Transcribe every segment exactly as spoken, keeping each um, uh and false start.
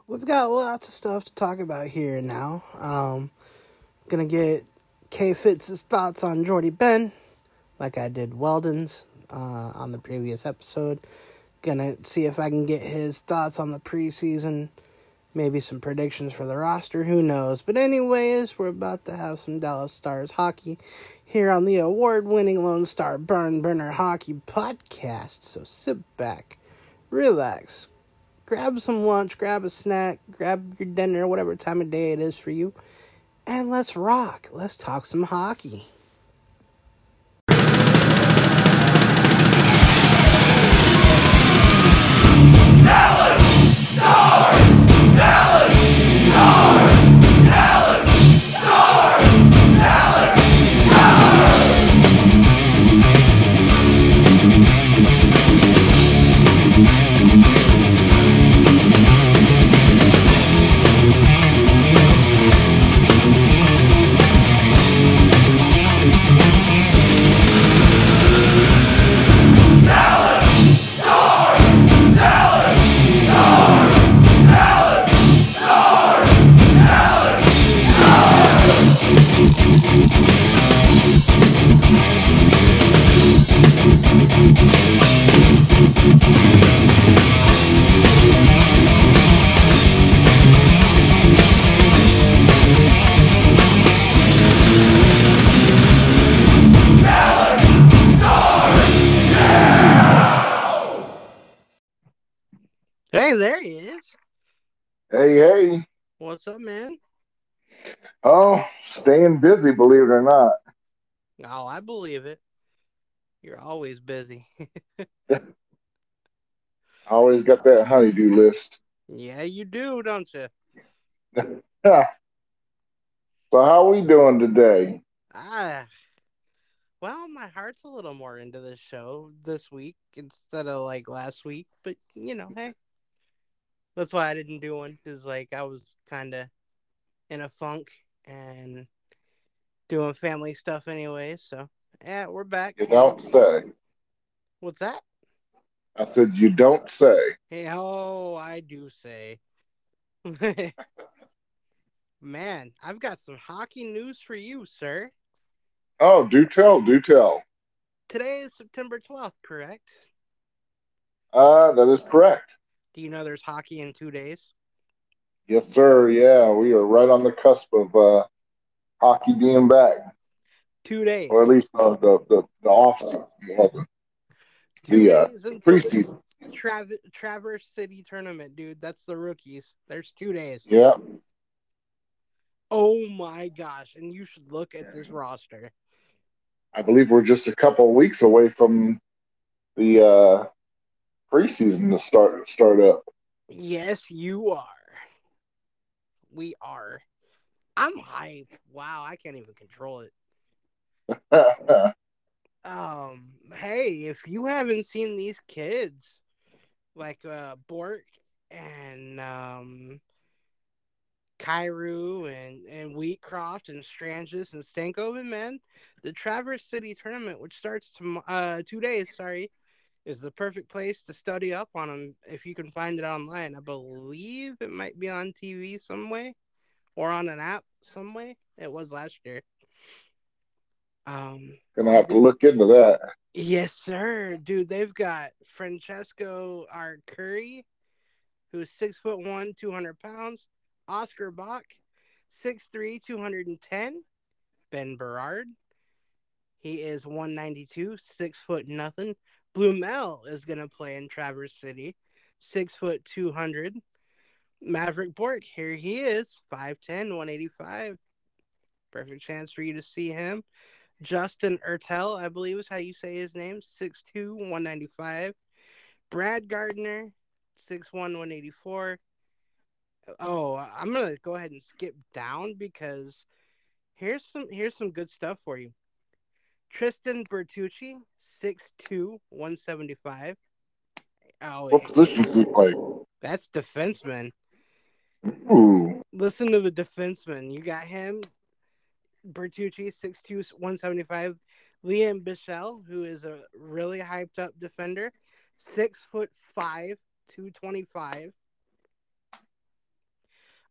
we've got lots of stuff to talk about here now. Um, gonna get K Fitz's thoughts on Jordy Ben, like I did Weldon's uh, on the previous episode. Gonna see if I can get his thoughts on the preseason, maybe some predictions for the roster, who knows. But anyways, we're about to have some Dallas Stars hockey here on the award-winning Lone Star Barn Burner Hockey Podcast. So sit back, relax, grab some lunch, grab a snack, grab your dinner, whatever time of day it is for you, and let's rock. Let's talk some hockey. Dallas Stars! Dallas Stars! Dallas Stars! Dallas Hey, there he is. Hey, hey. What's up, man? Oh, staying busy, believe it or not. Oh, I believe it. You're always busy. I always got that honeydew list. Yeah, you do, don't you? So how we doing today? Ah, well, my heart's a little more into this show this week instead of like last week, but you know, hey, that's why I didn't do one, because like I was kind of in a funk and doing family stuff anyway. So yeah, we're back. You don't say. What's that? I said you don't say. Hey, oh, I do say. Man, I've got some hockey news for you, sir. Oh, do tell, do tell. Today is September twelfth, correct? Uh, that is correct. Do you know there's hockey in two days? Yes, sir. Yeah, we are right on the cusp of uh, hockey being back. Two days. Or at least uh, the, the, the off-season. Yeah, the Two the, uh, days the until preseason. the Trav- Traverse City tournament, dude. That's the rookies. There's two days. Yeah. Oh my gosh. And you should look at this roster. I believe we're just a couple of weeks away from the uh, preseason to start start up. Yes, you are. We are. I'm hyped. Wow, I can't even control it. Um, hey, if you haven't seen these kids, like uh Bork and um Kyrou and, and Wheatcroft and Stranges and Stankoven, man, the Traverse City tournament, which starts to uh two days, sorry, is the perfect place to study up on them if you can find it online. I believe it might be on T V some way or on an app some way. It was last year. Um, Gonna have to look into that. Yes, sir, dude. They've got Francesco Arcuri, who's six foot one, two hundred pounds. Oscar Bach, six three, two hundred ten. Ben Berard, he is one ninety-two, six foot nothing. Blumel is gonna play in Traverse City, six foot two hundred. Maverick Bork, here he is, five ten, one eighty-five. Perfect chance for you to see him. Justin Ertel, I believe is how you say his name, six two, one ninety-five. Brad Gardner, six one, one eighty-four. Oh, I'm going to go ahead and skip down because here's some here's some good stuff for you. Tristan Bertucci, six two, one seventy-five. Oh, What position does he play? That's defenseman. Ooh. Listen to the defenseman. You got him, Bertucci, six two, one seventy-five. Liam Bichelle, who is a really hyped up defender, six foot five, two twenty-five.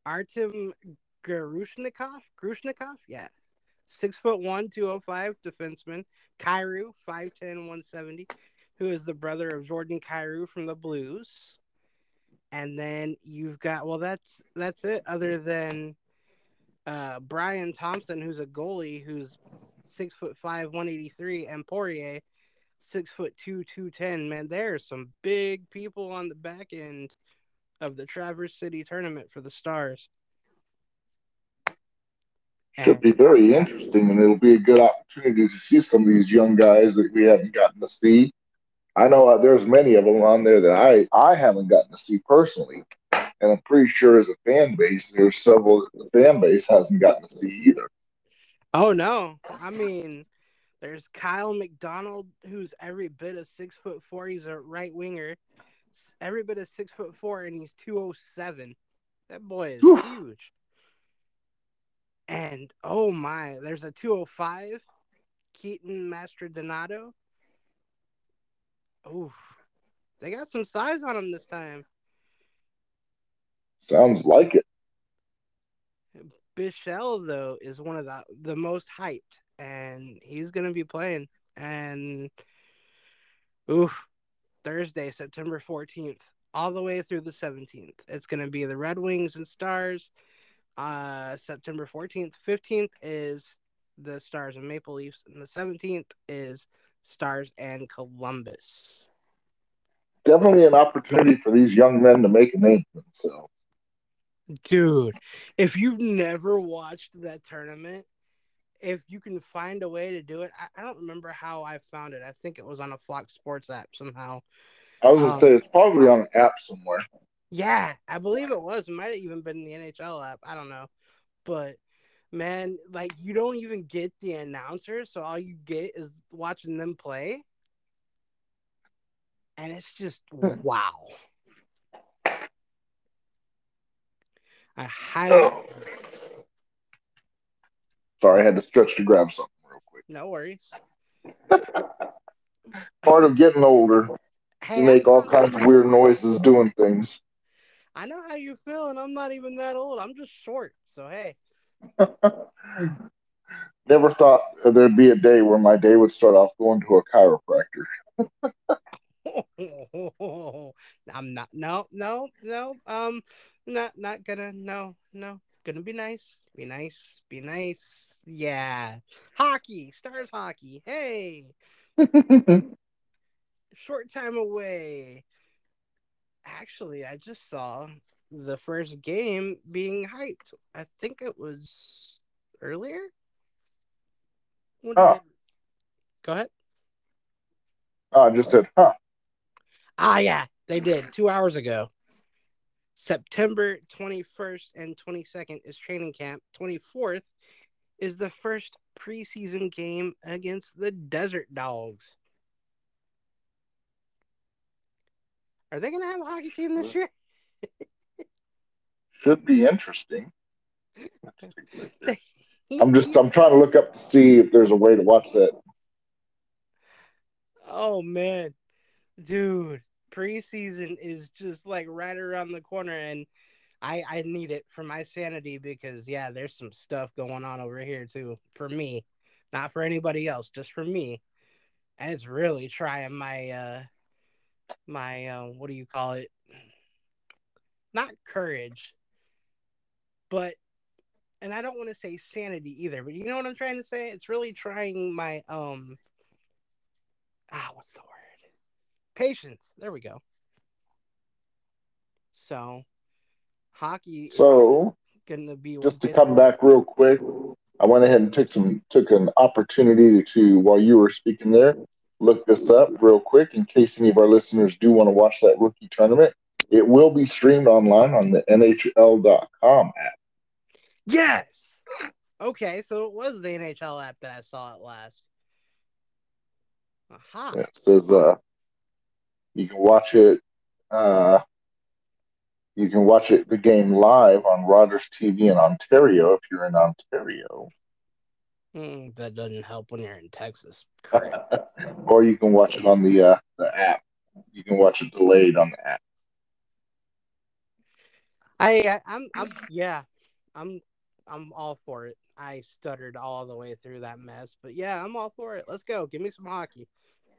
Artem Grushnikov. Grushnikov, yeah, six foot one, two oh five defenseman. Kyrou, five ten, one seventy, who is the brother of Jordan Kyrou from the Blues. And then you've got well, that's that's it. Other than uh, Brian Thompson, who's a goalie, who's six foot five, one eighty three, and Poirier, six foot two, two ten. Man, there's some big people on the back end of the Traverse City tournament for the Stars. Should And be very interesting, and it'll be a good opportunity to see some of these young guys that we haven't gotten to see. I know uh, there's many of them on there that I I haven't gotten to see personally, and I'm pretty sure as a fan base, there's several that the fan base hasn't gotten to see either. oh no, I mean, there's Kyle McDonald, who's every bit of six foot four. He's a right winger, every bit of six foot four, and he's two oh seven. That boy is Whew. huge. And oh my, there's a two oh five, Keaton Mastrodonato. Oof, they got some size on him this time. Sounds like it. Bichelle, though, is one of the the most hyped, and he's gonna be playing. And oof, Thursday, September fourteenth, all the way through the seventeenth. It's gonna be the Red Wings and Stars. Uh, September fourteenth, fifteenth is the Stars and Maple Leafs, and the seventeenth is Stars and Columbus. Definitely an opportunity for these young men to make a name for themselves. Dude, if you've never watched that tournament, if you can find a way to do it, I, I don't remember how I found it. I think it was on a Fox Sports app somehow. I was gonna say Um, it's probably on an app somewhere. yeah, I believe it was. It might have even been in the N H L app. I don't know. But man, like you don't even get the announcer, so all you get is watching them play. And it's just wow. I highly Sorry, I had to stretch to grab something real quick. no worries. Part of getting older, you Hey, I make all know kinds of weird noises doing things. I know how you feel, and I'm not even that old. I'm just short. So hey. Never thought there'd be a day where my day would start off going to a chiropractor. I'm not no no no um not not gonna no no gonna be nice be nice be nice yeah hockey Stars hockey hey short time away. Actually, I just saw the first game being hyped. I think it was earlier. When did Huh. it go ahead? Oh, I just said, huh. Ah yeah, they did two hours ago. September twenty-first and twenty-second is training camp. twenty-fourth is the first preseason game against the Desert Dogs. Are they going to have a hockey team this year? Should be interesting. I'm just I'm trying to look up to see if there's a way to watch that. Oh man, dude, preseason is just like right around the corner, and I I need it for my sanity because yeah, there's some stuff going on over here too for me, not for anybody else, just for me, and it's really trying my uh my uh, what do you call it? Not courage, but and I don't want to say sanity either, but you know what I'm trying to say? It's really trying my um ah what's the word? Patience. There we go. So hockey is So gonna be what just to gets come me. back real quick, I went ahead and took some took an opportunity to while you were speaking there, look this up real quick in case any of our listeners do want to watch that rookie tournament. It will be streamed online on the N H L dot com app. Yes. Okay, so it was the N H L app that I saw it last. Aha. It says uh, you can watch it. Uh, you can watch it the game live on Rogers T V in Ontario if you're in Ontario, Mm, that doesn't help when you're in Texas. Correct. or you can watch it on the uh, the app. You can watch it delayed on the app. I, I I'm I'm yeah, I'm I'm all for it. I stuttered all the way through that mess, but yeah, I'm all for it. Let's go. Give me some hockey.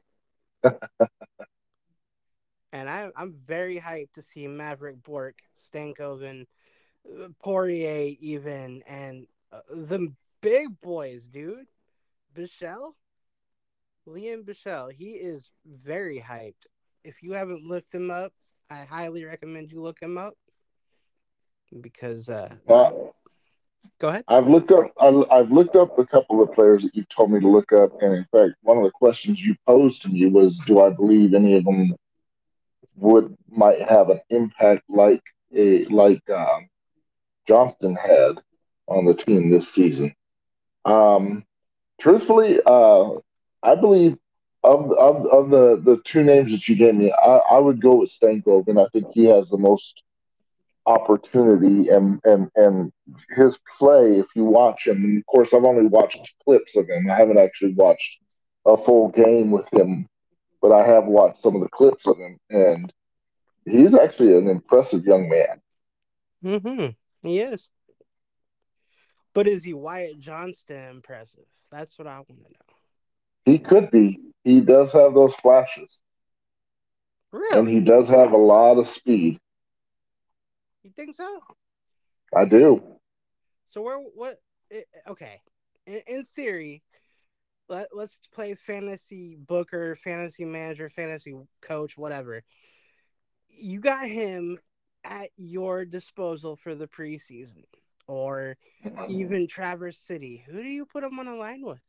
And I I'm very hyped to see Maverick Bork, Stankoven, uh, Poirier, even, and uh, the big boys, dude. Bichelle, Liam Bichelle. He is very hyped. If you haven't looked him up, I highly recommend you look him up because uh, Well, go ahead. I've looked up I- I've looked up a couple of players that you've told me to look up, and in fact, one of the questions you posed to me was, do I believe any of them would might have an impact like a like um, Johnston had on the team this season? Um, Truthfully, uh, I believe of of of the the two names that you gave me, I, I would go with Stankoven, and I think he has the most opportunity and and and his play. If you watch him, and of course, I've only watched clips of him. I haven't actually watched a full game with him, but I have watched some of the clips of him, and he's actually an impressive young man. Mm-hmm. He is. But is he Wyatt Johnston impressive? That's what I want to know. He could be. He does have those flashes, and he Really? does have a lot of speed. You think so? I do. So where? What? eh, Okay. In, in theory, let let's play fantasy booker, fantasy manager, fantasy coach, whatever. You got him at your disposal for the preseason, or even Traverse City. Who do you put him on a line with?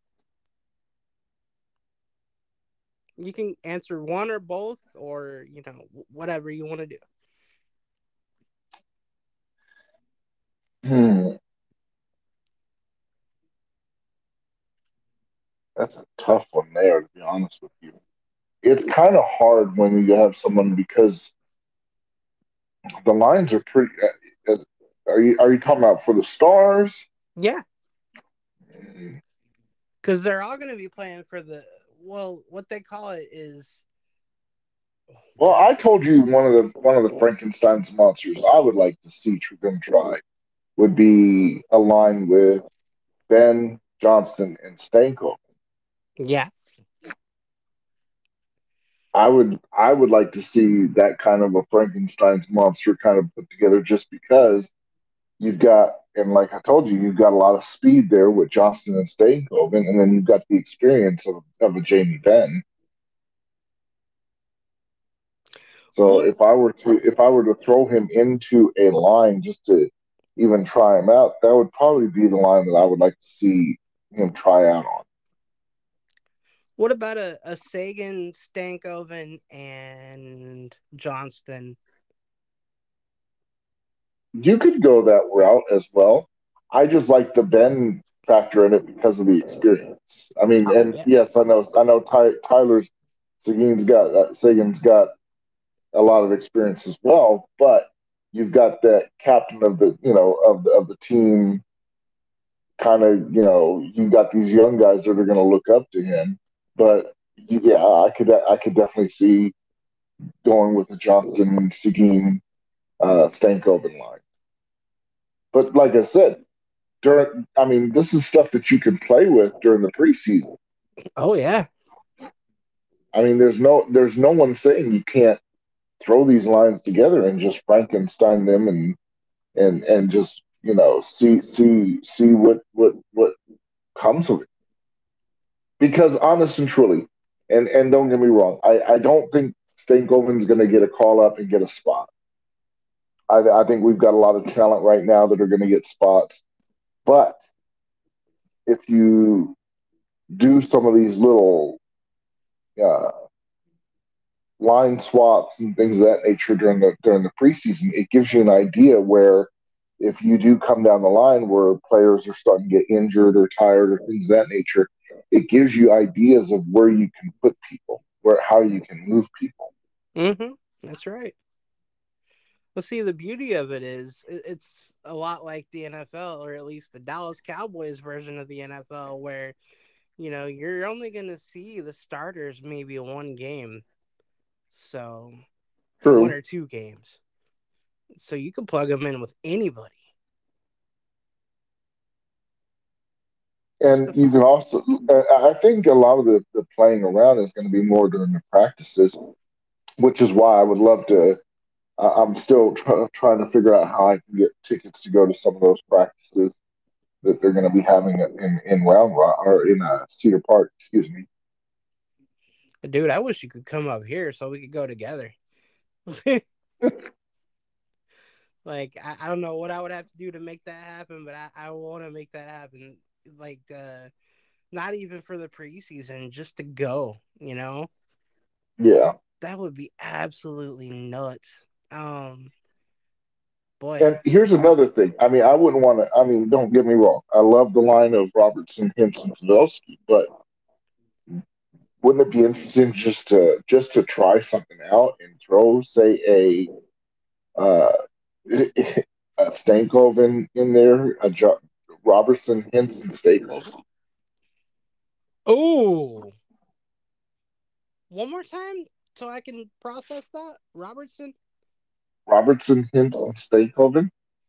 You can answer one or both, or you know whatever you want to do. Hmm. That's a tough one there, to be honest with you. It's kind of hard when you have someone because the lines are pretty. Uh, uh, Are you are you talking about for the stars? Yeah, because they're all going to be playing for the, well, what they call it is Well, what? I told you one of the one of the Frankenstein's monsters I would like to see them try would be aligned with Ben Johnston and Stanko. Yeah. I would I would like to see that kind of a Frankenstein's monster kind of put together just because you've got, and like I told you, you've got a lot of speed there with Johnston and Stankoven, and then you've got the experience of, of a Jamie Benn. So What if I were to if I were to throw him into a line just to even try him out, that would probably be the line that I would like to see him try out on. what about a, a Sagan, Stankoven, and Johnston? You could go that route as well. I just like the Ben factor in it because of the experience. I mean, Oh and yeah. yes, I know I know Ty, Tyler's Sagan's got uh, Sagan's got a lot of experience as well, but you've got that captain of the you know of the of the team kind of, you know, you've got these young guys that are going to look up to him. But yeah, I could I could definitely see going with the Johnston Seguin uh, Stankoven line. But like I said, during I mean, this is stuff that you can play with during the preseason. Oh yeah. I mean, there's no there's no one saying you can't throw these lines together and just Frankenstein them and and and just you know see see see what what what comes of it. Because honest and truly, and and don't get me wrong, I I don't think Stankoven's going to get a call up and get a spot. I I think we've got a lot of talent right now that are going to get spots. But if you do some of these little uh, line swaps and things of that nature during the during the preseason, it gives you an idea where if you do come down the line where players are starting to get injured or tired or things of that nature, it gives you ideas of where you can put people, where how you can move people. Mm-hmm. That's right. Well, see, the beauty of it is it's a lot like the N F L, or at least the Dallas Cowboys version of the N F L, where you know you're only going to see the starters maybe one game, so one True. or two games. So you can plug them in with anybody. Just And a you can thought. also, I I think a lot of the, the playing around is going to be more during the practices, which is why I would love to. I- I'm still try, trying to figure out how I can get tickets to go to some of those practices that they're going to be having in in Round Rock or in uh, Cedar Park. Excuse me. Dude, I wish you could come up here so we could go together. Like, I, I don't know what I would have to do to make that happen, but I, I want to make that happen. Like, uh, not even for the preseason, just to go, you know? Yeah. That would be absolutely nuts. Um, boy, And here's another thing. I mean, I wouldn't want to. I mean, don't get me wrong. I love the line of Robertson, Henson, Pavelski, but wouldn't it be interesting just to just to try something out and throw, say, a uh, a Stankoven in there, a jo- Robertson, Henson, Stankoven, oh, one more time so I can process that. Robertson. Robertson, Henson, Stankoven,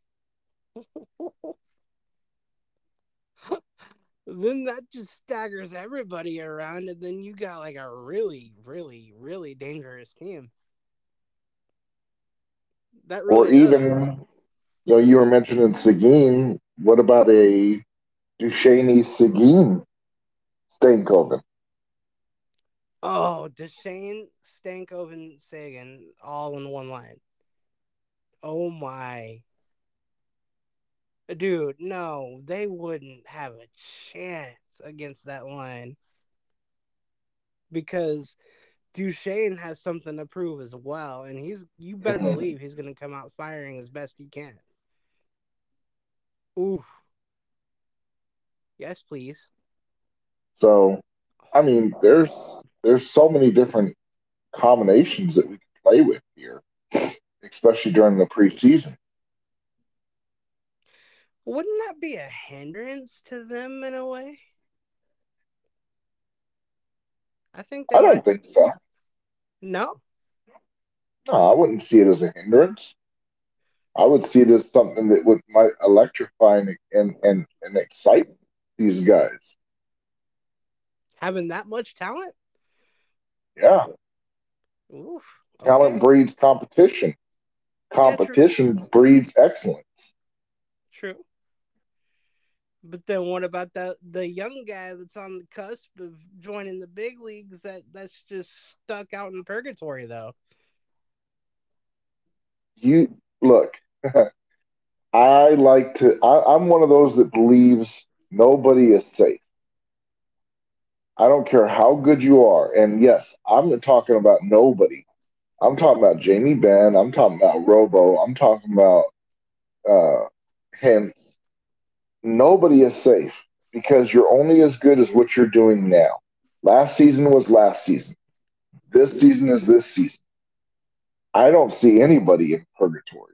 Then that just staggers everybody around, and then you got like a really, really, really dangerous team. That or really does. even you know you were mentioning Seguin. What about a Duchesne, Seguin, Stankoven? Oh, Deshane, Stankoven, Sagan, all in one line. Oh my. Dude, no, they wouldn't have a chance against that line because Duchesne has something to prove as well, and he's you better Mhm. believe he's gonna come out firing as best he can. Oof. Yes, please. So, I mean, there's there's so many different combinations that we can play with here, especially during the preseason. Wouldn't that be a hindrance to them in a way? I think they I don't might. think so. No. No, I wouldn't see it as a hindrance. I would see it as something that would might electrify and and and, and excite these guys. Having that much talent? Yeah, Oof. talent Okay. breeds competition. Yeah, true. Competition breeds excellence. True. But then what about that the young guy that's on the cusp of joining the big leagues that that's just stuck out in purgatory though? You look. I like to. I, I'm one of those that believes nobody is safe. I don't care how good you are. And yes, I'm talking about nobody. I'm talking about Jamie Benn. I'm talking about Robo. I'm talking about uh, him. Nobody is safe because you're only as good as what you're doing now. Last season was last season. This season is this season. I don't see anybody in purgatory.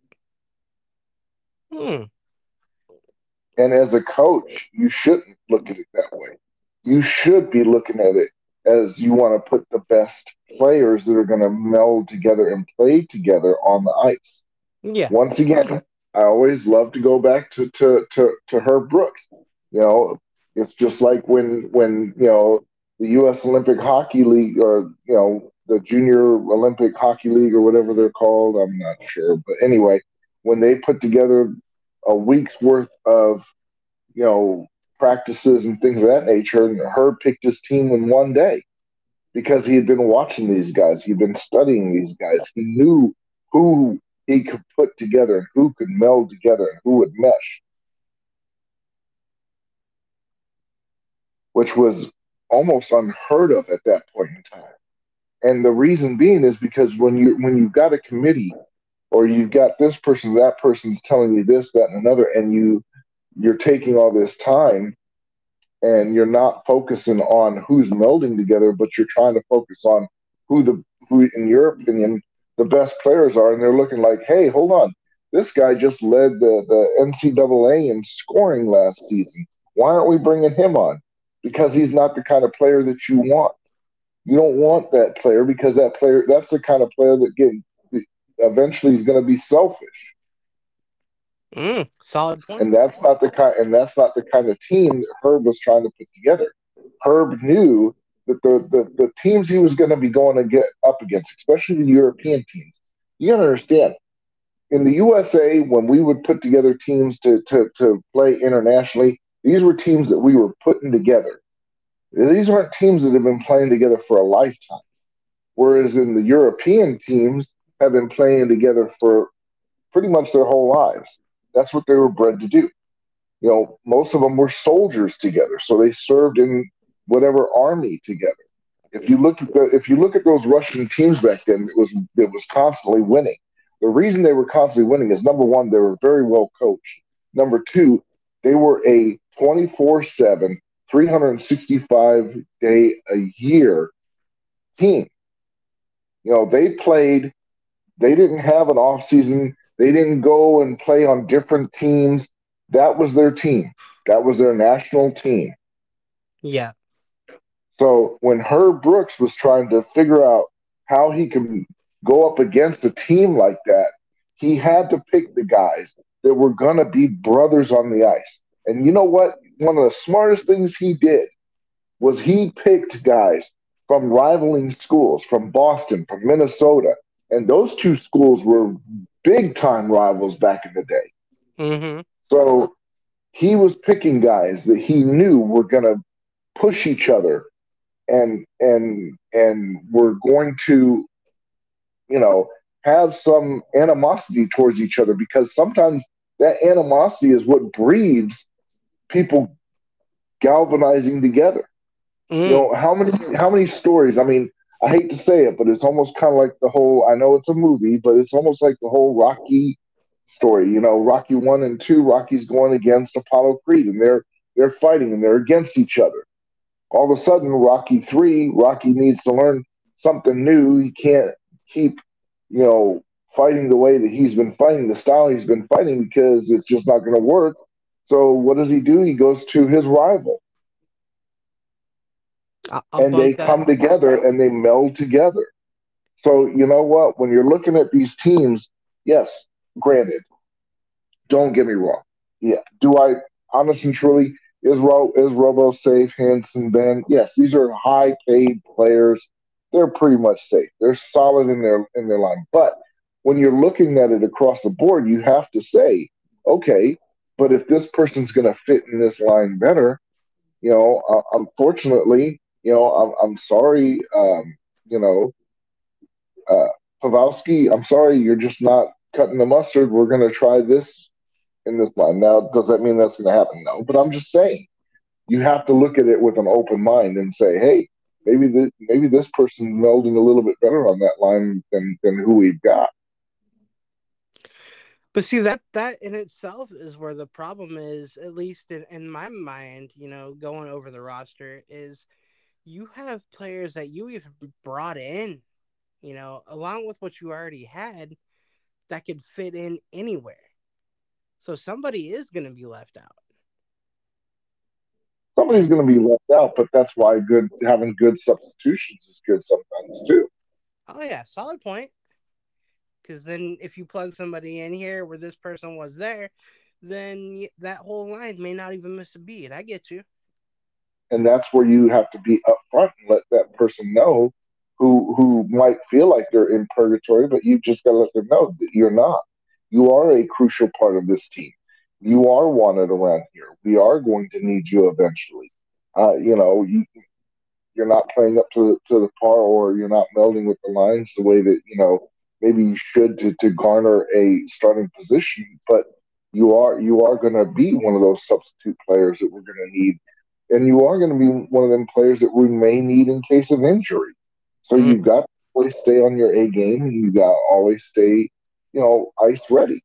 Hmm. And as a coach, you shouldn't look at it that way. You should be looking at it as you want to put the best players that are going to meld together and play together on the ice. Yeah. Once again, I always love to go back to to to, to Herb Brooks. You know, it's just like when when you know the U S. Olympic Hockey League or you know the Junior Olympic Hockey League or whatever they're called. I'm not sure, but anyway, when they put together a week's worth of you know practices and things of that nature, and Herb picked his team in one day because he had been watching these guys, he'd been studying these guys, he knew who he could put together and who could meld together and who would mesh, which was almost unheard of at that point in time. And the reason being is because when you when you've got a committee or you've got this person, that person's telling you this, that, and another, and you you're taking all this time and you're not focusing on who's melding together, but you're trying to focus on who the who, in your opinion, the best players are, and they're looking like, hey, hold on, this guy just led the the N C double A in scoring last season. Why aren't we bringing him on? Because he's not the kind of player that you want. You don't want that player because that player that's the kind of player that get eventually he's going to be selfish. Mm, solid point. And that's not the kind and that's not the kind of team that Herb was trying to put together. Herb knew that the the, the teams he was going to be going to get up against, especially the European teams. You got to understand, in the U S A, when we would put together teams to, to to play internationally, these were teams that we were putting together. These aren't teams that have been playing together for a lifetime. Whereas in the European teams have been playing together for pretty much their whole lives. That's what they were bred to do. You know, most of them were soldiers together, so they served in whatever army together. If you look at the if you look at those Russian teams back then, it was it was constantly winning. The reason they were constantly winning is number one, they were very well coached. Number two, they were a twenty-four seven, three hundred sixty-five day a year team. You know, they played, they didn't have an off season. They didn't go and play on different teams. That was their team. That was their national team. Yeah. So when Herb Brooks was trying to figure out how he could go up against a team like that, he had to pick the guys that were going to be brothers on the ice. And you know what? One of the smartest things he did was he picked guys from rivaling schools, from Boston, from Minnesota. And those two schools were big time rivals back in the day. Mm-hmm. So he was picking guys that he knew were going to push each other and and and were going to, you know, have some animosity towards each other, because sometimes that animosity is what breeds people galvanizing together. You Mm. know, how many how many stories? I mean, I hate to say it, but it's almost kind of like the whole. I know it's a movie, but it's almost like the whole Rocky story. You know, Rocky one and two. Rocky's going against Apollo Creed, and they're they're fighting and they're against each other. All of a sudden, Rocky three, Rocky needs to learn something new. He can't keep, you know, fighting the way that he's been fighting, the style he's been fighting, because it's just not going to work. So what does he do? He goes to his rival, I'll, I'll and they bump that. come together and they meld together. So you know what? When you're looking at these teams, yes, granted, don't get me wrong. Yeah, do I honest and truly is Ro is Robo safe? Hanson, Ben? Yes, these are high paid players. They're pretty much safe. They're solid in their in their line. But when you're looking at it across the board, you have to say, okay, but if this person's going to fit in this line better, you know, uh, unfortunately, you know, I'm I'm sorry, um, you know, uh, Pavelski, I'm sorry, you're just not cutting the mustard. We're going to try this in this line. Now, does that mean that's going to happen? No, but I'm just saying you have to look at it with an open mind and say, hey, maybe the, maybe this person's melding a little bit better on that line than than who we've got. But see, that that in itself is where the problem is, at least in, in my mind, you know, going over the roster, is you have players that you even brought in, you know, along with what you already had, that could fit in anywhere. So somebody is going to be left out. Somebody's And going to be left out, but that's why good having good substitutions is good sometimes too. oh yeah, solid point. Because then if you plug somebody in here where this person was there, then that whole line may not even miss a beat. I get you. And that's where you have to be upfront and let that person know who who might feel like they're in purgatory, but you just got to let them know that you're not. You are a crucial part of this team. You are wanted around here. We are going to need you eventually. Uh, you know, you, you're not playing up to the, to the par, or you're not melding with the lines the way that you know maybe you should to, to garner a starting position. But you are you are going to be one of those substitute players that we're going to need, and you are going to be one of them players that we may need in case of injury. So you've Mm. got to always stay on your A game, and you got to always stay, you know, ice ready.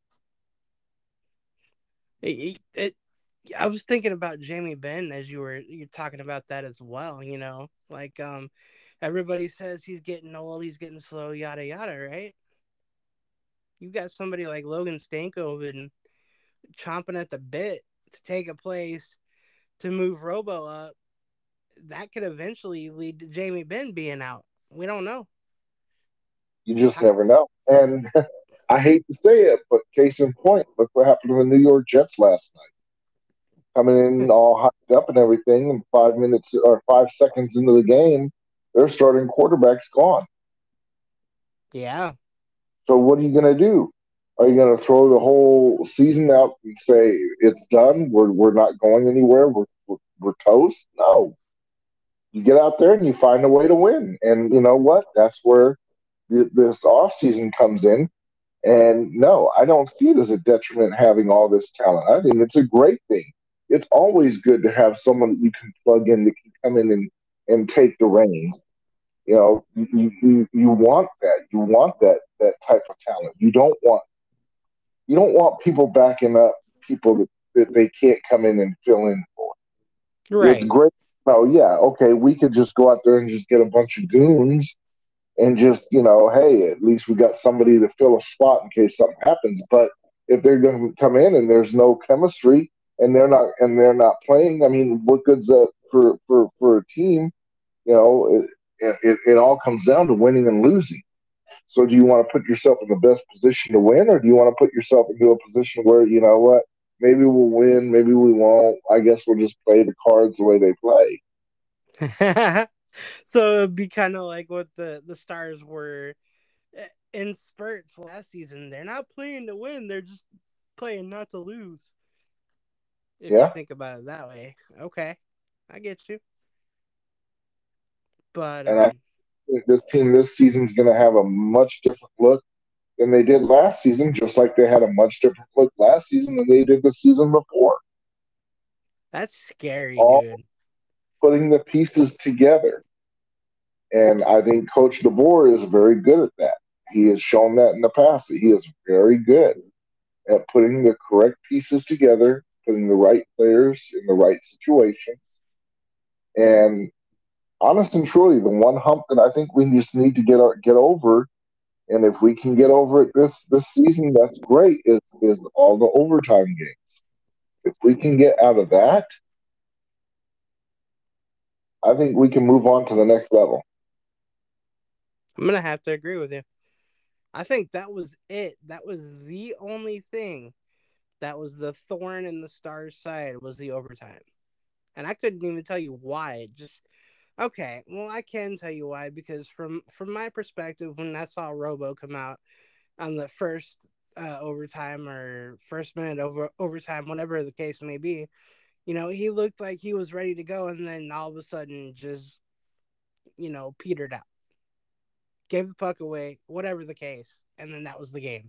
It, it, I was thinking about Jamie Benn as you were you're talking about that as well. You know, like um, everybody says he's getting old, he's getting slow, yada yada, right? You got somebody like Logan Stankoven chomping at the bit to take a place to move Robo up. That could eventually lead to Jamie Benn being out. We don't know. You just Ty- never know. And I hate to say it, but case in point, look what happened to the New York Jets last night. Coming in all hyped up and everything, and five minutes or five seconds into the game, their starting quarterback's gone. Yeah. So what are you going to do? Are you going to throw the whole season out and say it's done? We're we're not going anywhere. We're we're, we're toast? No. You get out there and you find a way to win. And you know what? That's where th- this off season comes in. And no, I don't see it as a detriment having all this talent. I think it's a great thing. It's always good to have someone that you can plug in that can come in and, and take the reins. You know, you, you you want that. You want that that type of talent. You don't want you don't want people backing up people that, that they can't come in and fill in for. It's Right. great. Oh yeah, okay, we could just go out there and just get a bunch of goons and just, you know, hey, at least we got somebody to fill a spot in case something happens. But if they're going to come in and there's no chemistry and they're not and they're not playing, I mean, what good's that for for for a team? You know, it, it it all comes down to winning and losing. So, do you want to put yourself in the best position to win, or do you want to put yourself into a position where you know what? Maybe we'll win, maybe we won't. I guess we'll just play the cards the way they play. So it'd be kind of like what the the Stars were eh, in spurts last season. They're not playing to win; they're just playing not to lose. If you Yeah, think about it that way, okay, I get you. But and I um, think this team this season's going to have a much different look than they did last season, just like they had a much different look last season than they did the season before. that's scary, All dude. putting the pieces together. And I think Coach DeBoer is very good at that. He has shown that in the past that he is very good at putting the correct pieces together, putting the right players in the right situations. And honest and truly, the one hump that I think we just need to get get over, and if we can get over it this this season, that's great. Is is all the overtime games. If we can get out of that, I think we can move on to the next level. I'm gonna have to agree with you. I think that was it. That was the only thing that was the thorn in the Stars' side was the overtime, and I couldn't even tell you why. Just okay. Well, I can tell you why because from from my perspective, when I saw Robo come out on the first uh, overtime or first minute over overtime, whatever the case may be, you know, he looked like he was ready to go, and then all of a sudden, just you know, petered out, gave the puck away, whatever the case, and then that was the game.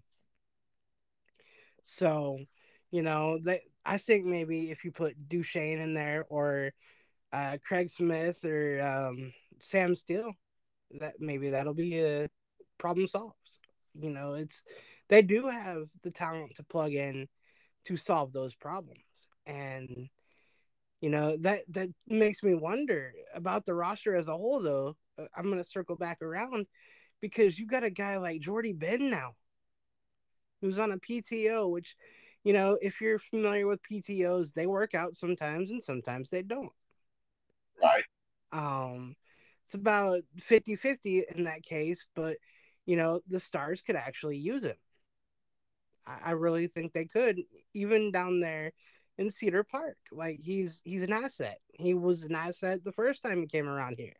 So, you know, that I think maybe if you put Duchesne in there or uh, Craig Smith or um, Sam Steele, that maybe that'll be a problem solved. You know, it's they do have the talent to plug in to solve those problems, and you know that that makes me wonder about the roster as a whole. Though uh, I'm gonna circle back around because you got a guy like Jordy Ben now who's on a P T O, which you know if you're familiar with P T Os, they work out sometimes and sometimes they don't. Right. Um, it's about fifty-fifty in that case, but you know, the Stars could actually use him. I, I really think they could, even down there in Cedar Park. Like he's he's an asset. He was an asset the first time he came around here.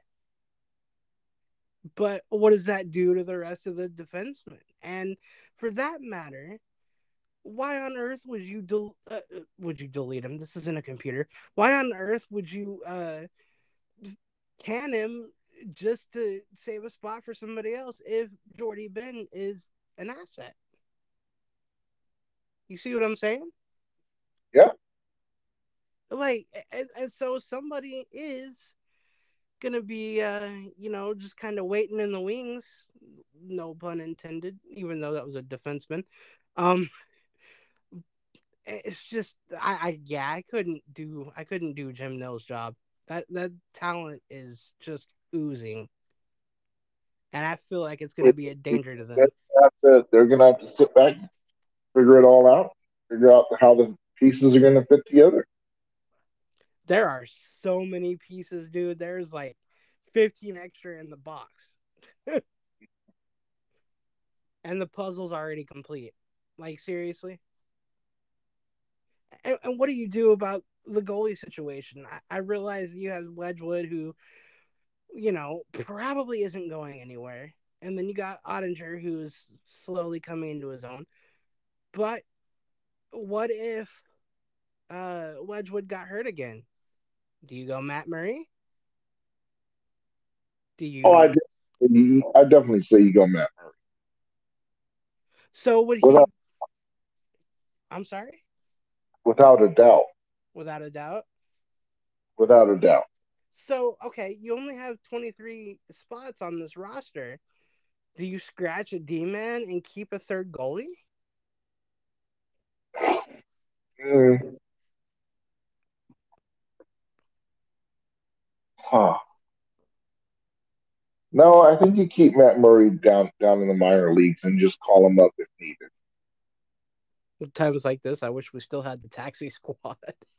But what does that do to the rest of the defensemen? And for that matter, why on earth would you del- uh, uh, would you delete him? This isn't a computer. Why on earth would you uh, can him just to save a spot for somebody else if Jordy Ben is an asset? You see what I'm saying? Yeah. Like, and, and so somebody is gonna be, uh, you know, just kind of waiting in the wings. No pun intended, even though that was a defenseman. Um, it's just, I, I, yeah, I couldn't do, I couldn't do Jim Nill's job. That that talent is just oozing, and I feel like it's gonna It, be a it, danger to they're them. gonna have to they're gonna have to sit back, figure it all out, figure out how the pieces are going to fit together. There are so many pieces, dude. There's like fifteen extra in the box. and the puzzle's already complete. Like, seriously? And, and what do you do about the goalie situation? I, I realize you have Wedgwood, who, you know, probably isn't going anywhere. And then you got Ottinger, who's slowly coming into his own. But what if uh, Wedgwood got hurt again? Do you go Matt Murray? Do Oh, I you? definitely, I definitely say you go Matt Murray. So would Without, he? I'm sorry. without a doubt. Without a doubt. Without a doubt. So okay, you only have twenty-three spots on this roster. Do you scratch a D man and keep a third goalie? Mm. Huh. No, I think you keep Matt Murray down down in the minor leagues and just call him up if needed. Times like this, I wish we still had the taxi squad.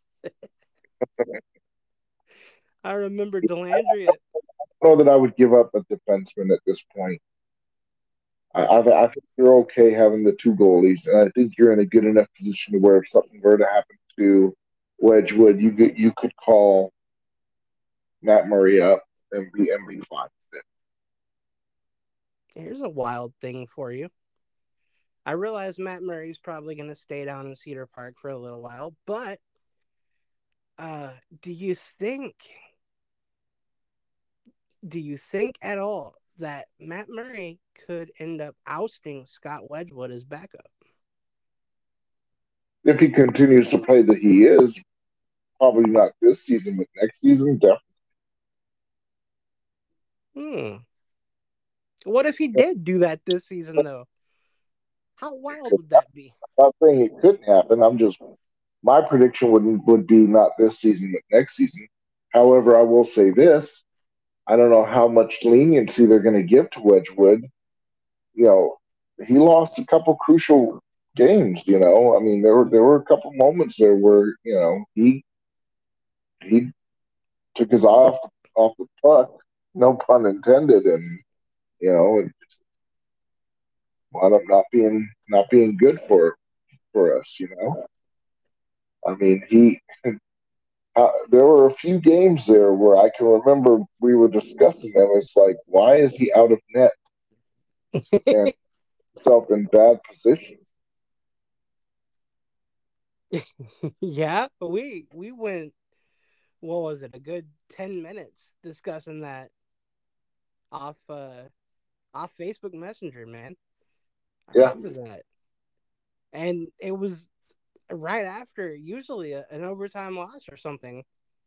I remember Delandria. I don't know that I would give up a defenseman at this point. I, I, I think you're okay having the two goalies, and I think you're in a good enough position to where if something were to happen to Wedgwood, you could you could call Matt Murray up and be and be fine with Here's a wild thing for you. I realize Matt Murray's probably going to stay down in Cedar Park for a little while, but uh, do you think, do you think at all that Matt Murray could end up ousting Scott Wedgwood as backup? it. If he continues to play that he is, probably not this season, but next season, definitely. Hmm. What if he did do that this season, though? How wild would that be? I'm not saying it couldn't happen. I'm just my prediction would would be not this season, but next season. However, I will say this: I don't know how much leniency they're going to give to Wedgwood. You know, he lost a couple crucial games. You know, I mean, there were there were a couple moments there where you know he he took his eye off off the puck, no pun intended, and you know, it wound up not being not being good for for us. You know, I mean, he uh, there were a few games there where I can remember we were discussing them. It's like, why is he out of net and self in bad position? Yeah, we we went, what was it, a good ten minutes discussing that off uh off Facebook Messenger, man. I Yeah, remember that. And it was right after usually a, an overtime loss or something.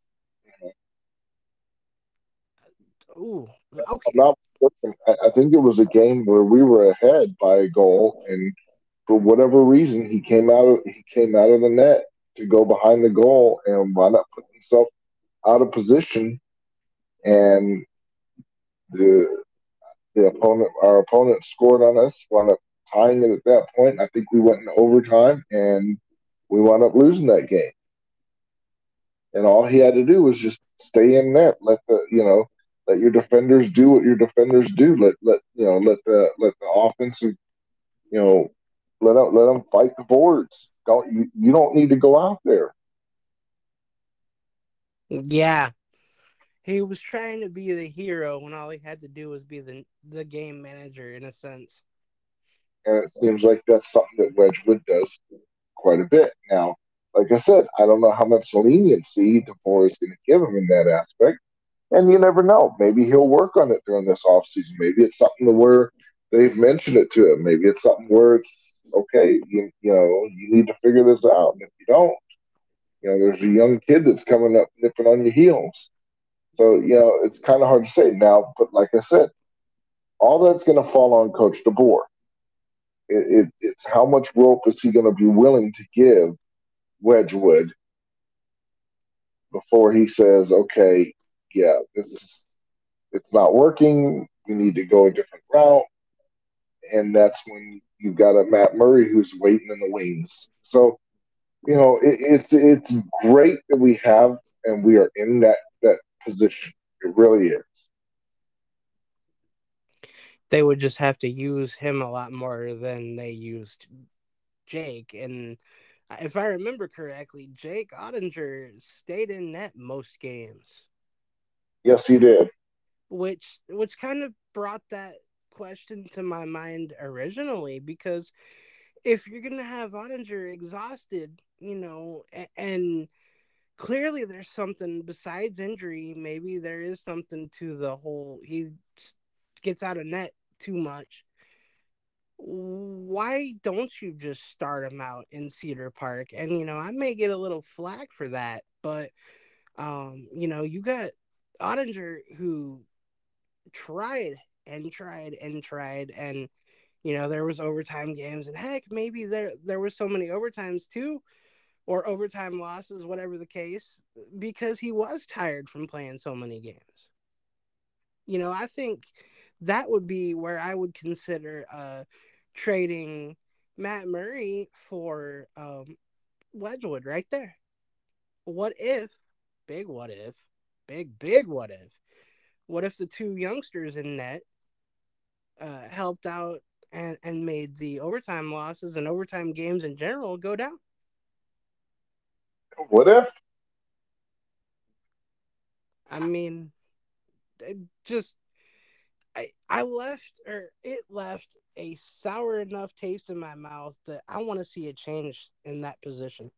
Ooh, I'm okay. not. I I think it was a game where we were ahead by a goal, and for whatever reason, he came out. Of, he came out of the net to go behind the goal and wound up putting himself out of position, and the the opponent, our opponent, scored on us. Wound up tying it at that point. I think we went in overtime, and we wound up losing that game. And all he had to do was just stay in net. Let the you know let your defenders do what your defenders do. Let let you know let the let the offensive you know let them, let them fight the boards. Don't you, you don't need to go out there. Yeah. He was trying to be the hero when all he had to do was be the the game manager in a sense. And it seems like that's something that Wedgwood does quite a bit now. Like I said, I don't know how much leniency DeBoer is going to give him in that aspect. And you never know. Maybe he'll work on it during this off season. Maybe it's something to where they've mentioned it to him. Maybe it's something where it's okay. You, you know, you need to figure this out. And if you don't, you know, there's a young kid that's coming up nipping on your heels. So you know, it's kind of hard to say now. But like I said, all that's going to fall on Coach DeBoer. It, it, it's how much rope is he going to be willing to give Wedgwood before he says, okay, yeah, this is it's not working. We need to go a different route. And that's when you've got a Matt Murray who's waiting in the wings. So you know it, it's it's great that we have and we are in that that position. It really is. they would just have to use him a lot more than they used Jake. And if I remember correctly, Jake Ottinger stayed in net most games, Yes, he did. which which kind of brought that question to my mind originally, because if you're gonna have Ottinger exhausted, you know, and clearly there's something besides injury. Maybe there is something to the whole he gets out of net too much. Why don't you just start him out in Cedar Park? And you know, I may get a little flack for that, but um, you know, you got Ottinger who tried and tried and tried, and you know, there was overtime games, and heck, maybe there there were so many overtimes too, or overtime losses, whatever the case, because he was tired from playing so many games. You know, I think that would be where I would consider uh, trading Matt Murray for um, Wedgwood right there. What if, big what if, big, big what if, what if the two youngsters in net uh, helped out and, and made the overtime losses and overtime games in general go down? What if? I mean, it just I I left or it left a sour enough taste in my mouth that I want to see a change in that position.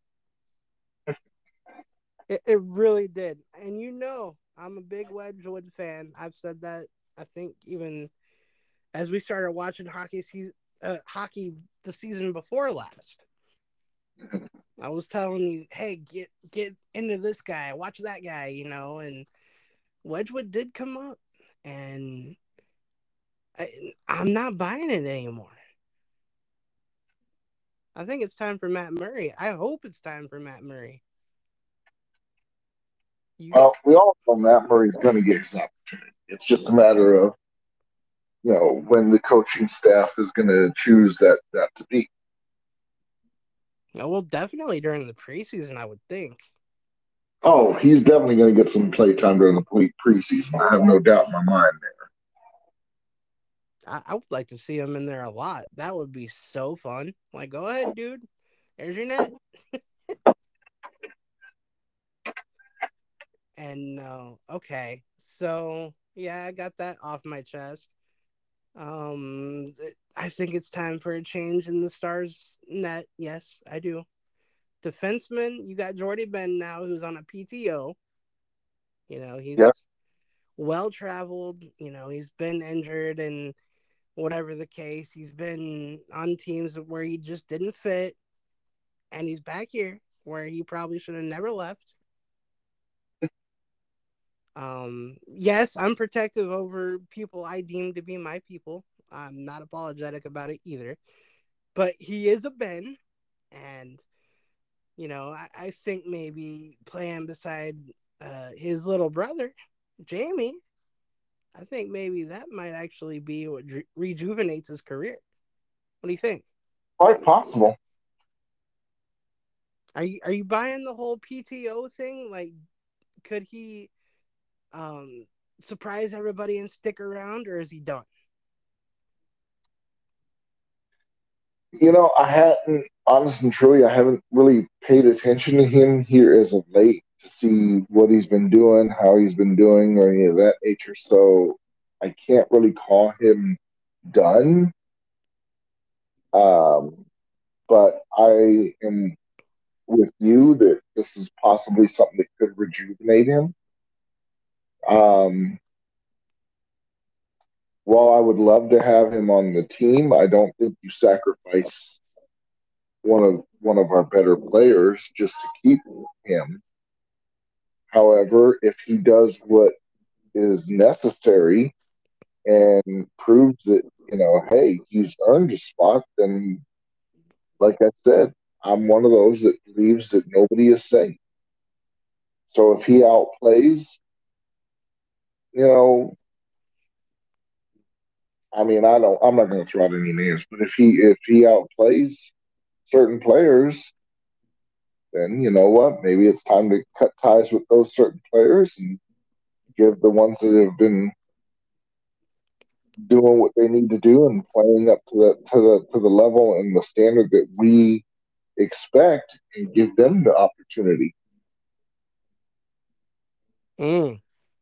It, it really did. And you know, I'm a big Wedgwood fan. I've said that I think even as we started watching hockey season, uh, hockey the season before last. I was telling you, hey, get get into this guy, watch that guy, you know, and Wedgwood did come up, and I, I'm not buying it anymore. I think it's time for Matt Murray. I hope it's time for Matt Murray. You Well, we all know Matt Murray's going to get his opportunity. It's just a matter of, you know, when the coaching staff is going to choose that that to be. well, definitely during the preseason, I would think. Oh, he's definitely going to get some play time during the pre- preseason. I have no doubt in my mind there. I, I would like to see him in there a lot. That would be so fun. Like, go ahead, dude. There's your net. And no, uh, okay, so yeah, I got that off my chest. Um, I think it's time for a change in the Stars net. Yes, I do. Defenseman, you got Jordy Ben now, who's on a P T O. You know, Yeah. he's well traveled. You know, he's been injured and whatever the case. He's been on teams where he just didn't fit, and he's back here where he probably should have never left. Um, yes, I'm protective over people I deem to be my people. I'm not apologetic about it either. But he is a Ben, and you know, I, I think maybe playing beside uh, his little brother, Jamie, I think maybe that might actually be what re- rejuvenates his career. What do you think? Quite possible. Are you are you buying the whole P T O thing? Like, could he um, surprise everybody and stick around, or is he done? You know, I hadn't, honest and truly, I haven't really paid attention to him here as of late to see what he's been doing, how he's been doing, or any of that nature. So I can't really call him done. Um, but I am with you that this is possibly something that could rejuvenate him. Um, while I would love to have him on the team, I don't think you sacrifice one of one of our better players just to keep him. However, if he does what is necessary and proves that, you know, hey, he's earned a spot, then like I said, I'm one of those that believes that nobody is safe. So if he outplays, you know, I mean, I don't, I'm not going to throw out any names, but if he if he outplays certain players, then you know what? Maybe it's time to cut ties with those certain players and give the ones that have been doing what they need to do and playing up to the to the to the level and the standard that we expect, and give them the opportunity. Mm.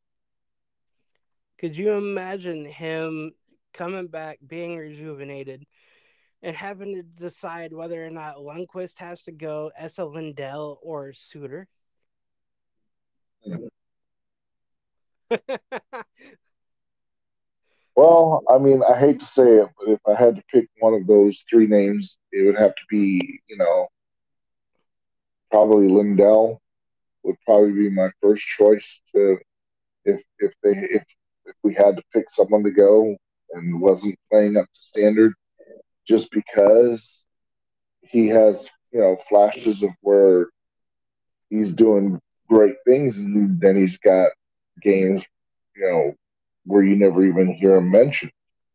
Could you imagine him coming back, being rejuvenated, and having to decide whether or not Lundqvist has to go, Essa Lindell, or Suter? Well, I mean, I hate to say it, but if I had to pick one of those three names, it would have to be, you know, probably Lindell would probably be my first choice to if if they if if we had to pick someone to go and wasn't playing up to standard, just because he has, you know, flashes of where he's doing great things, and then he's got games, you know, where you never even hear him mentioned.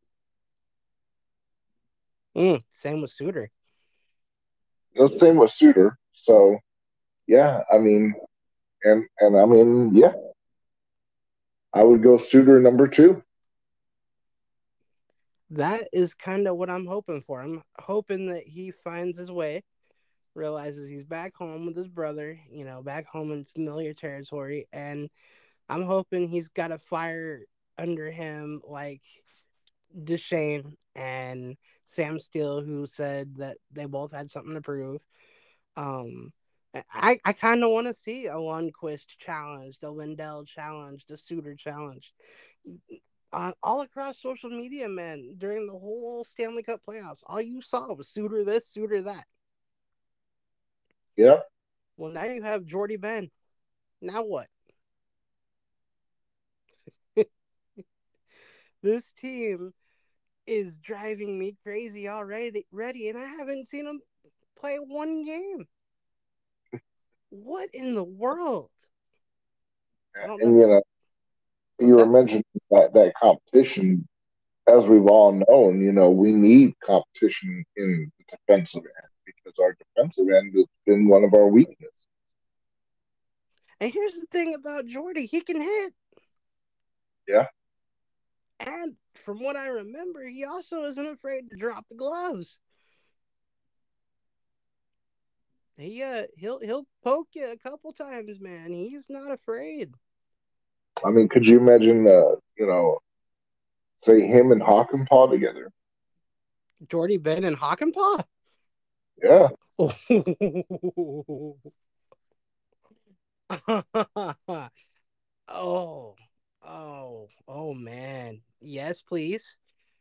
Mm, same with Suter. The same with Suter. So yeah, I mean, and and I mean, yeah, I would go Suter number two. That is kind of what I'm hoping for. I'm hoping that he finds his way, realizes he's back home with his brother, you know, back home in familiar territory, and I'm hoping he's got a fire under him like Duchesne and Sam Steele, who said that they both had something to prove. Um, I, I kind of want to see a Lundqvist challenge, the Lindell challenge, the Suter challenge. Uh, all across social media, man, during the whole Stanley Cup playoffs, all you saw was Suter this, Suter that. Yeah, Well, now you have Jordy Ben. Now what? This team is driving me crazy already, ready, and I haven't seen them play one game. What in the world? I don't and know. you know, What's you were that? mentioning that that competition. As we've all known, you know, we need competition in the defensive end because our defensive end has been one of our weaknesses. And here's the thing about Jordy, he can hit. Yeah, And from what I remember, he also isn't afraid to drop the gloves. He uh he'll he'll poke you a couple times, man. He's not afraid. I mean, could you imagine, uh, you know, say him and Hawkenpaw together? Jordy Ben and Hockenpah? Yeah, Oh. oh. Oh. Oh man. Yes, please.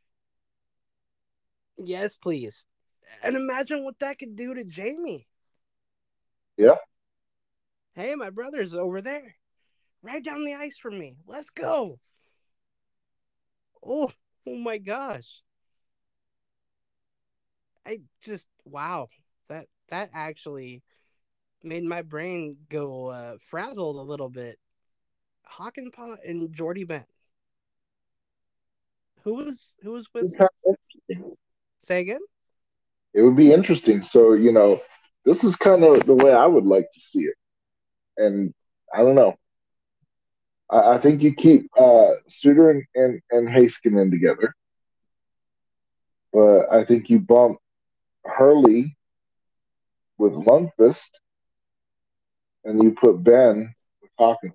Yes, please. And imagine what that could do to Jamie. yeah. Hey, my brother's over there. Right down the ice from me. Let's go. Oh, oh my gosh. I just wow. That that actually made my brain go uh, frazzled a little bit. Hockenpot and Jordy Bent. Who was who was with? It'd be kind of interesting. Say again. It would be interesting. So, you know, this is kind of the way I would like to see it. And I don't know. I, I think you keep uh, Suter and, and, and Haskinen together, but I think you bump Hurley with Lundqvist, and you put Ben with Hawkins.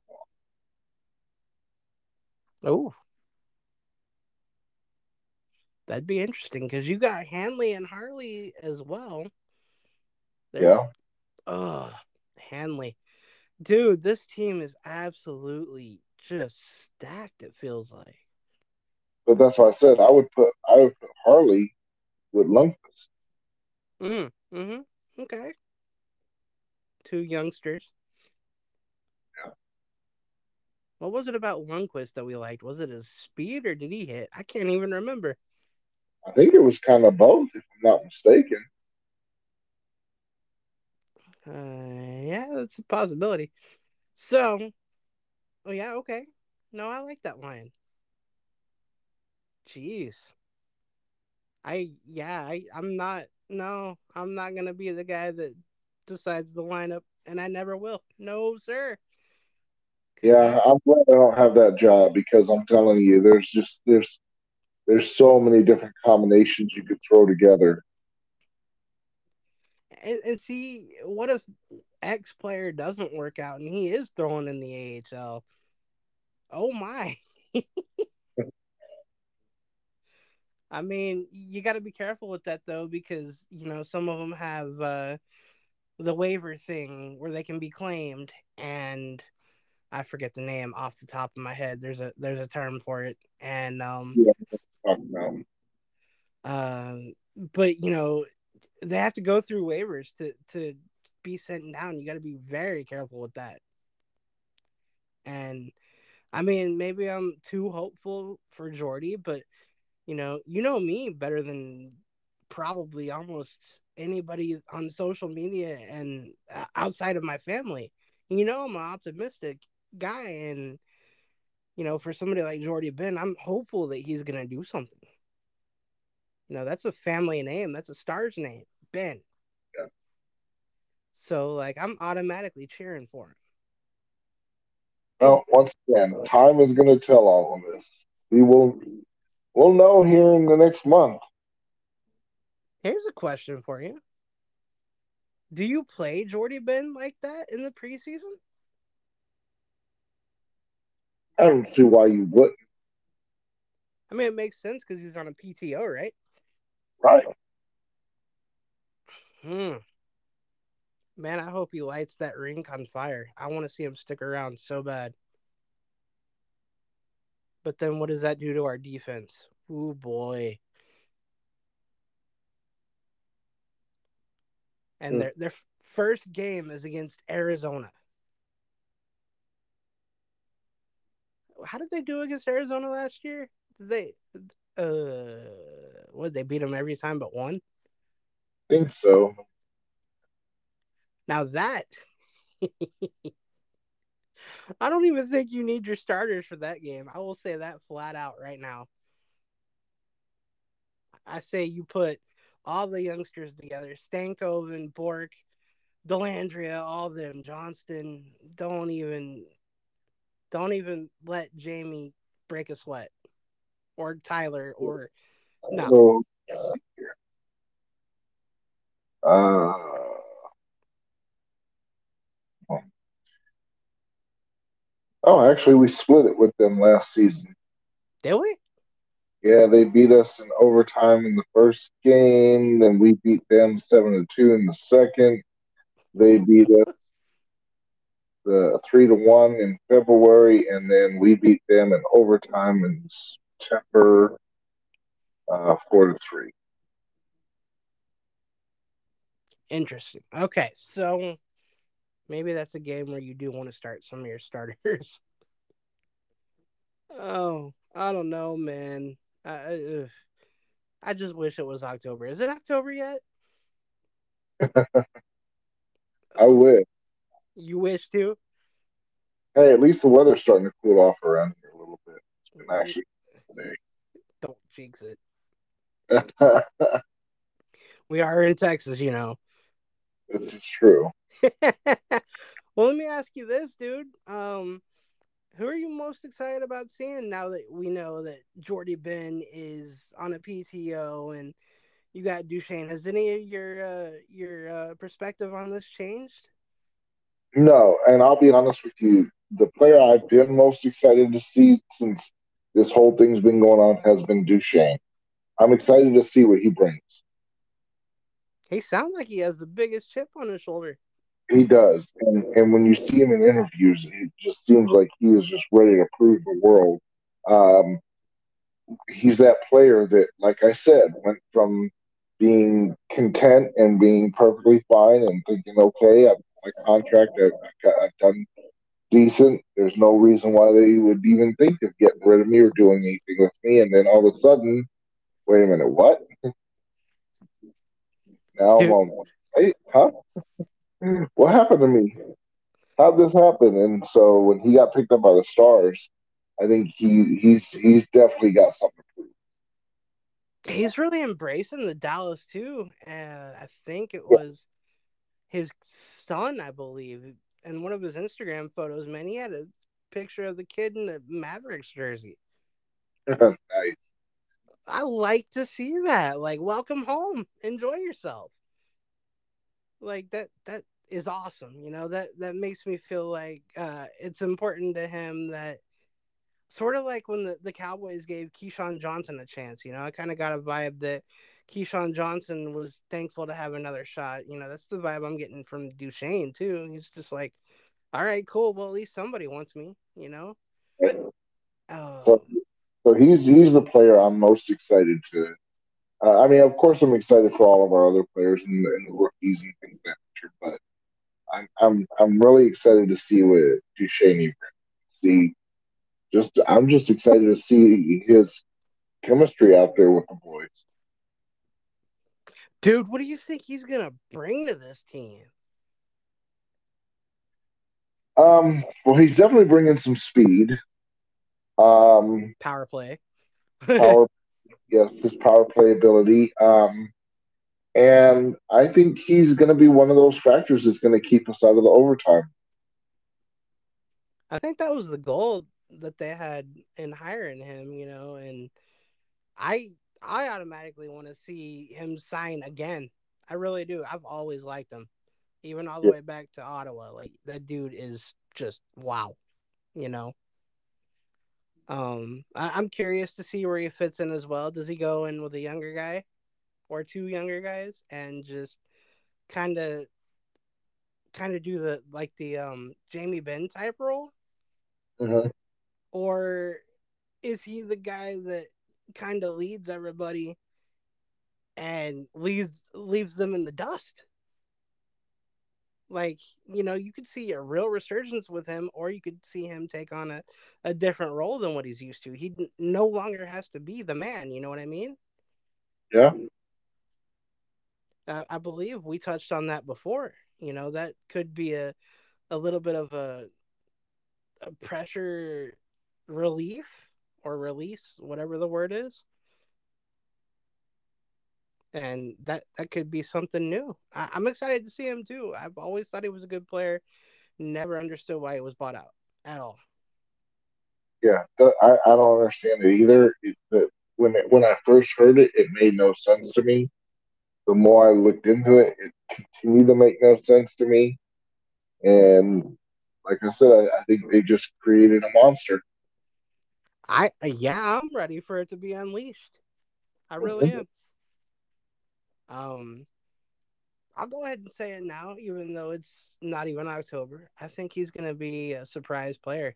Oh, that'd be interesting because you got Hanley and Harley as well. They're Yeah, oh Hanley, dude. This team is absolutely just stacked. It feels like. but that's why I said I would put I would put Harley with Lundqvist. Mm. Mm-hmm. Okay. Two youngsters. Yeah. What was it about Lundqvist that we liked? Was it his speed or did he hit? I can't even remember. I think it was kind of both, if I'm not mistaken. Uh, yeah, that's a possibility. So, oh yeah, okay. No, I like that line. Jeez, I yeah, I I'm not. No, I'm not gonna be the guy that decides the lineup, and I never will. No, sir, because Yeah, that's I'm glad I don't have that job because I'm telling you, there's just there's there's so many different combinations you could throw together. And, and see, what if X player doesn't work out and he is throwing in the A H L? Oh my. I mean, you got to be careful with that though, because you know some of them have uh, the waiver thing where they can be claimed, and I forget the name off the top of my head. There's a there's a term for it, and um, Yeah, talk about. um, but you know they have to go through waivers to to be sent down. You got to be very careful with that. And I mean, maybe I'm too hopeful for Jordy, but you know, you know me better than probably almost anybody on social media and uh, outside of my family. You know, I'm an optimistic guy, and you know, for somebody like Jordy Ben, I'm hopeful that he's gonna do something. You know, that's a family name, that's a star's name, Ben. Yeah. So like, I'm automatically cheering for him. Hey, Well, once again, time is going to tell all of this. We will we'll know here in the next month. here's a question for you: do you play Jordy Ben like that in the preseason? I don't see why you wouldn't. I mean, it makes sense because he's on a P T O, right? Right. Hmm. Man, I hope he lights that rink on fire. I want to see him stick around so bad. But then what does that do to our defense? Ooh, boy. And Mm. their their first game is against Arizona. How did they do against Arizona last year? Did they uh what, they beat them every time but one? I think so. Now that I don't even think you need your starters for that game. I will say that flat out right now. I say you put all the youngsters together, Stankoven, Bork, Delandria, all of them, Johnston. Don't even don't even let Jamie break a sweat, or Tyler, or no. So, uh, oh, actually, we split it with them last season. Did we? Yeah, they beat us in overtime in the first game. Then we beat them seven to two in the second. They beat us the three to one in February, and then we beat them in overtime in September, uh, four to three. Interesting. Okay, so maybe that's a game where you do want to start some of your starters. Oh, I don't know, man. I, I just wish it was October. Is it October yet? I Oh, wish. you wish to? Hey, at least the weather's starting to cool off around here a little bit. It's been actually Don't jinx it. today. We are in Texas, you know. This is true. Well, let me ask you this, dude. Um, who are you most excited about seeing now that we know that Jordy Ben is on a P T O and you got Duchesne? Has any of your uh, your uh, perspective on this changed? No, and I'll be honest with you. The player I've been most excited to see since this whole thing's been going on has been Duchesne. I'm excited to see what he brings. He sounds like he has the biggest chip on his shoulder. He does, and and when you see him in interviews, it just seems like he is just ready to prove the world. Um, he's that player that, like I said, went from being content and being perfectly fine and thinking, okay, I've, my contract, I've, got, I've done decent. There's no reason why they would even think of getting rid of me or doing anything with me. And then all of a sudden, wait a minute, what? Now I'm Dude, on, wait, huh? What happened to me? How'd this happen? And so when he got picked up by the Stars, I think he he's he's definitely got something to prove. he's really embracing the Dallas too. And I think it Yeah. was his son, I believe, in one of his Instagram photos. Man, he had a picture of the kid in the Mavericks jersey. Nice. I like to see that. Like, welcome home. Enjoy yourself. Like that that is awesome. You know, that that makes me feel like uh it's important to him that sort of like when the, the Cowboys gave Keyshawn Johnson a chance, you know, I kind of got a vibe that Keyshawn Johnson was thankful to have another shot. You know, that's the vibe I'm getting from Duchesne too. He's just like, all right, cool. Well, at least somebody wants me, you know? So, Oh, so he's he's the player I'm most excited to. Uh, I mean, of course, I'm excited for all of our other players and, and the rookies and things of that nature, but I'm I'm I'm really excited to see what Duchesne see. Just I'm just excited to see his chemistry out there with the boys. dude, what do you think he's going to bring to this team? Um, well, he's definitely bringing some speed. Um, Power play. power, yes, his power play ability. Um, and I think he's going to be one of those factors that's going to keep us out of the overtime. I think that was the goal that they had in hiring him, you know, and I I automatically want to see him sign again. I really do. I've always liked him, even all the Yeah. way back to Ottawa. Like that dude is just wow, you know. Um, I, I'm curious to see where he fits in as well. Does he go in with a younger guy or two younger guys and just kind of kind of do the like the um Jamie Benn type role, Mhm. or is he the guy that kind of leads everybody and leaves leaves them in the dust? Like, you know, you could see a real resurgence with him, or you could see him take on a, a different role than what he's used to. He n- no longer has to be the man. You know what I mean? Yeah. Uh, I believe we touched on that before. You know, that could be a, a little bit of a, a pressure relief or release, whatever the word is. And that, that could be something new. I, I'm excited to see him too. I've always thought he was a good player. Never understood why he was bought out at all. Yeah. Th- I, I don't understand it either. It, the, when it, when I first heard it, it made no sense to me. The more I looked into it, it continued to make no sense to me. And like I said, I, I think they just created a monster. I yeah, I'm ready for it to be unleashed. I really Mhm. am. Um, I'll go ahead and say it now, even though it's not even October. I think he's going to be a surprise player.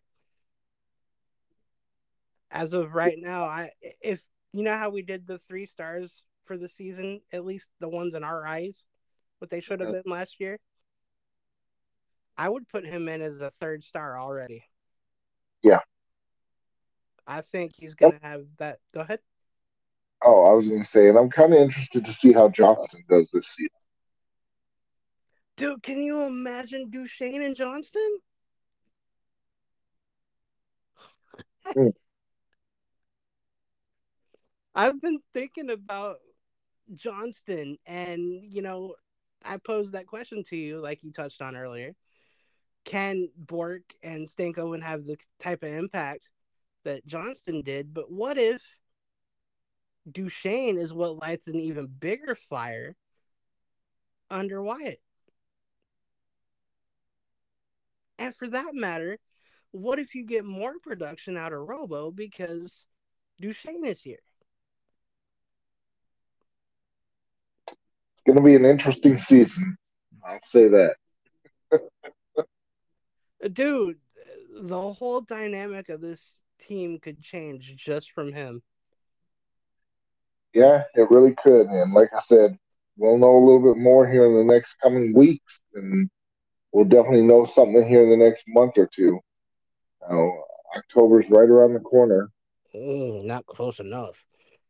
As of right now, I if you know how we did the three stars for the season, at least the ones in our eyes, what they should have been last year. I would put him in as a third star already. Yeah. I think he's going to have that. Go ahead. Oh, I was going to say, and I'm kind of interested to see how Johnston does this season. Dude, can you imagine Duchesne and Johnston? Mm. I've been thinking about Johnston, and you know, I posed that question to you, like you touched on earlier. Can Bork and Stankoven have the type of impact that Johnston did? But what if Duchesne is what lights an even bigger fire under Wyatt? And for that matter, what if you get more production out of Robo because Duchesne is here? It's going to be an interesting season. I'll say that. Dude, the whole dynamic of this team could change just from him. Yeah, it really could. And like I said, we'll know a little bit more here in the next coming weeks, and we'll definitely know something here in the next month or two. Uh, October's right around the corner. Mm, not close enough.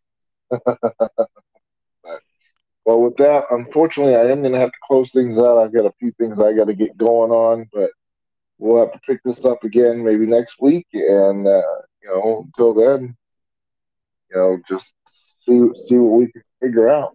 But, well, with that, unfortunately, I am going to have to close things out. I've got a few things I got to get going on, but we'll have to pick this up again maybe next week. And uh, you know, until then, you know, just see see what we can figure out.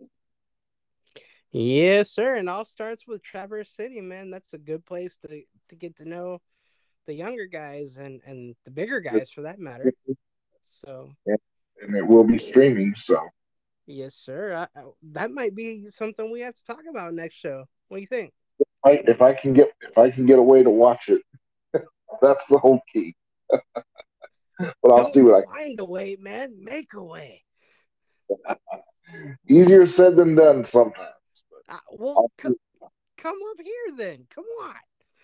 Yes, sir. And all starts with Traverse City, man. That's a good place to to get to know the younger guys and and the bigger guys for that matter. So Yeah. and it will be streaming. So Yes, sir. I, I, that might be something we have to talk about next show. What do you think? I, if I can get if I can get a way to watch it, that's the whole key. But I'll see Don't what I find a way, man. Make a way. can. Easier said than done sometimes. Uh, well, I'll c- come up here then. Come on.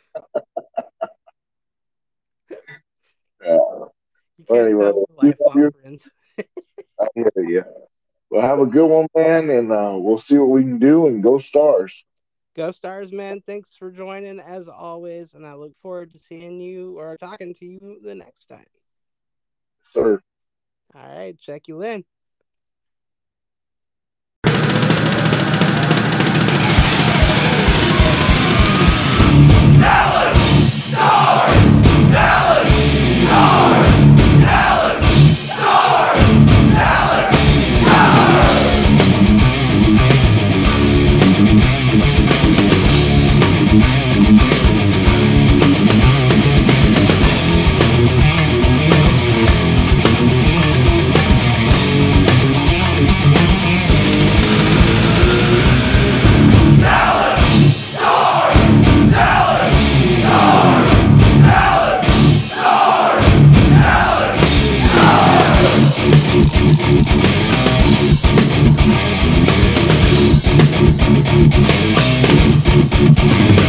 Yeah. You Well, can't anyway, tell we're keep up lifelong your, friends. I hear you. Well, have a good one, man, and uh, we'll see what we can do. And go Stars, Go Stars, man. Thanks for joining as always. And I look forward to seeing you or talking to you the next time. sir. All right. Check you in. Dallas Stars! Dallas Stars! Dallas Stars! Dallas Stars!